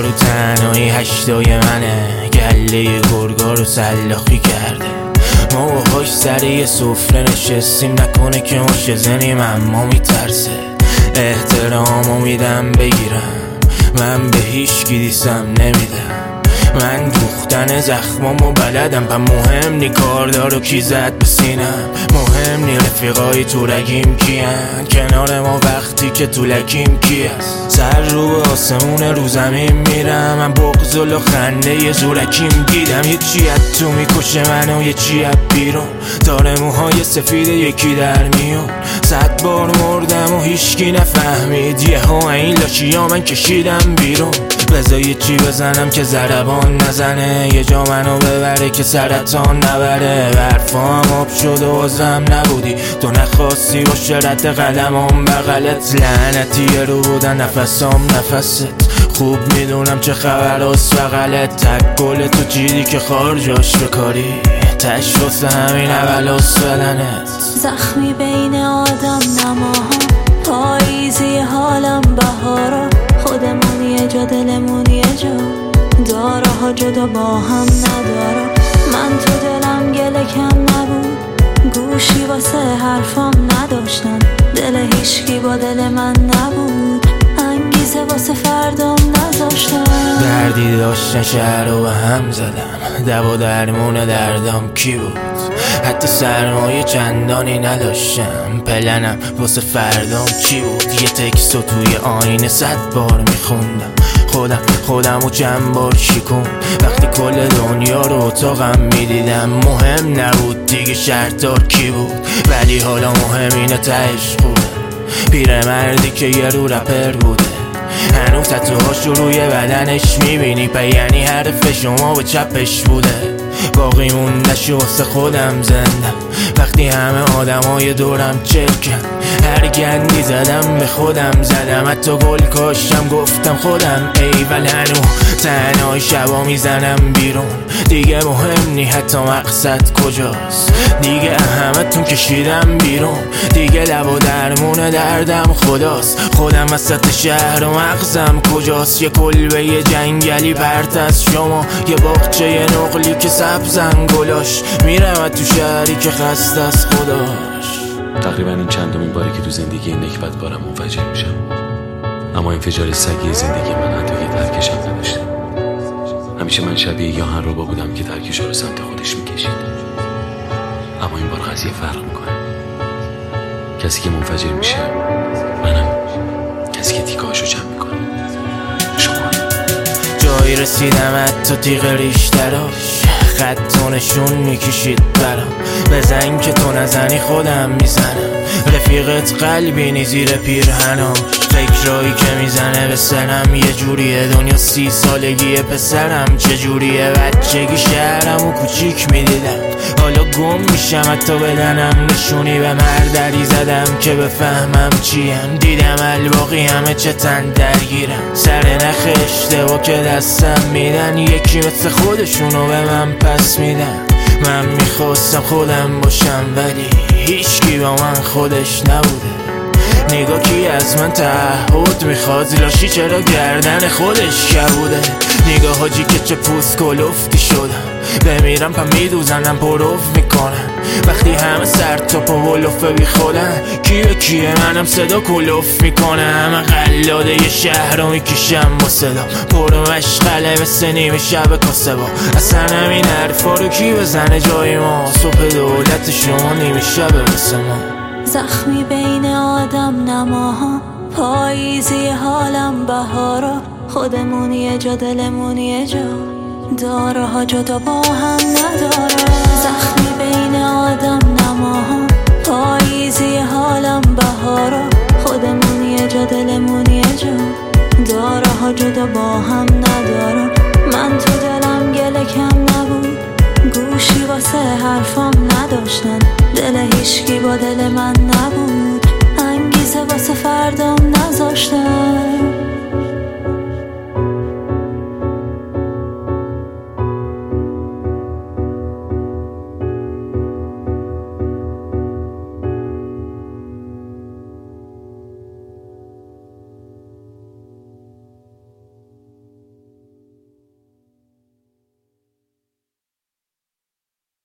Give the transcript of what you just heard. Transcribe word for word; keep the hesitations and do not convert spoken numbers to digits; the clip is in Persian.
رو تنهایی هشتای منه، گله گرگا رو سلاخی کرده. ما و هاش سر یه سفره نشستیم، نکنه که مشه زنیم اما میترسه. احترامو میدم بگیرم، من به هیچ کی دیسم نمیدم. من دوختن زخمامو بلدم، پا مهم نی کاردارو کی زد به سینم. مهم نی رفیقای تو رگیم کیان، کنار ما وقتی که تو لکیم کی هست. سر رو آسمون رو زمین میرم، من بغض و خنده یه زورکیم دیدم. یه چی از تو میکشه منو، یه چی از بیرون. داره موهای سفید یکی در میون. صد بار مردم و هیچکی نفهمید، یه ها این لاشی ها من کشیدم بیرون. بذار یه چی بزنم که ضربان نزنه، یه جا منو ببره که سرطان نبره. برفام آب شد و عذرم نبودی، تو نخواستی باشه رد قدمام بغلت. لعنتی رو بودن نفسام نفست، خوب میدونم چه خبر از بغلت. تک گل تو چیدی که خارجاش بکاری، تش واسه همین اول از بدنت. زخمی بین آدم نماها، پاییزی حالم بهارا. خودمون یه جا دلمون یه جا، داره ها جدا با هم نداره. من تو دلم گله کم نبود، گوشی واسه حرفام نداشتم. دل هیچکی با دل من نبود، انگیزه واسه فردام نذاشتم. دردی داشتن شهر رو به هم زدم، دوا درمون دردام کی بود؟ حتی سرمایه چندانی نداشتم، پلنم واسه فردام چی بود؟ یه تکست رو توی آینه صد بار میخوندم، خودم خودم و چند بار شکون. وقتی کل دنیا رو اتاقم میدیدم، مهم نبود دیگه شرطار کی بود. ولی حالا مهم اینه تهش خوبه، پیرمردی که یه رو رپر بوده. هنوز تتوهاش رو روی بدنش میبینی، پا یعنی حرف شما به چپش بوده. باقی موندش واسه خودم زندم، وقتی همه آدمای دورم چرکن. هر گندی زدم به خودم زدم، حتی گل کاشتم گفتم خودم ایول. هنو تنهای شبا میزنم بیرون، دیگه مهم نی حتی مقصد کجاست. دیگه همتون کشیدم بیرون، دیگه لب و درمون دردم خداست. خودم وسط شهر و مغزم کجاست. یه کلبه یه جنگلی پرت از شما، یه باغچه یه نقلی که سبزن گلاش. میرم تو شهری که خسته از خداش. تقریبا این چندمین باری که تو زندگی این نکبت بارم منفجر میشم، اما انفجار سگی زندگی من حتی یه ترکشم نداشته. همیشه من شبیه یاهن رو با بودم که ترکشا رو سمت خودش میکشید، اما این بار قضیه فرق میکنه. کسی که منفجر میشه منم، کسی که تیکاشو جمع میکنه شما. جایی رسیدم حتی تیغ ریشتراش، خطونشون میکشید برام. بزن که تو نزنی خودم میزنم، رفیقت قلبی نی زیر پیرهناش. فکرایی که میزنه به سرم یه جوریه، دنیا سی سالگی پسرم چجوریه. بچگی شهرم و کوچیک میدیدم، حالا گم میشم حتی بدنم نشونی. به مردری زدم که بفهمم چیم، دیدم الباقی همه چه تن درگیرم. سر نخ اشتباه که دستم میدن، یکی مثل خودشونو به من پس میدن. من میخواستم خودم باشم ولی هیچکی با من خودش نبوده. نگاه کی از من تعهد میخواد، لاشی چرا گردن خودش کبوده. نگاه حاجی که چه پوست کلفتی شدم، بمیرم پا میدوزنم پروف میکنم. وقتی همه سر تا پا ولوفه بی خودن، کیه کیه منم صدا کلوف میکنم. قلاده یه شهر رو میکشم با صدا، پر مشغله مثل نیمه شب کاسه با. اصلا همین حرفا رو کی بزنه جای ما، صبح دولت شما نیمه شب واسه ما. زخمی بین آدم نماها، پاییزی حالم بهارا. خودمون یه جا دلمون یه جا، داره ها جدا با هم نداره. زخمی بین آدم نماها، پاییزی حالم بهارا. خودمون یه جا دلمون یه جا، داره ها جدا با هم نداره. من تو دلم گله کم نبود، گوشی واسه حرفام نداشتن. دل هیچکی با دل من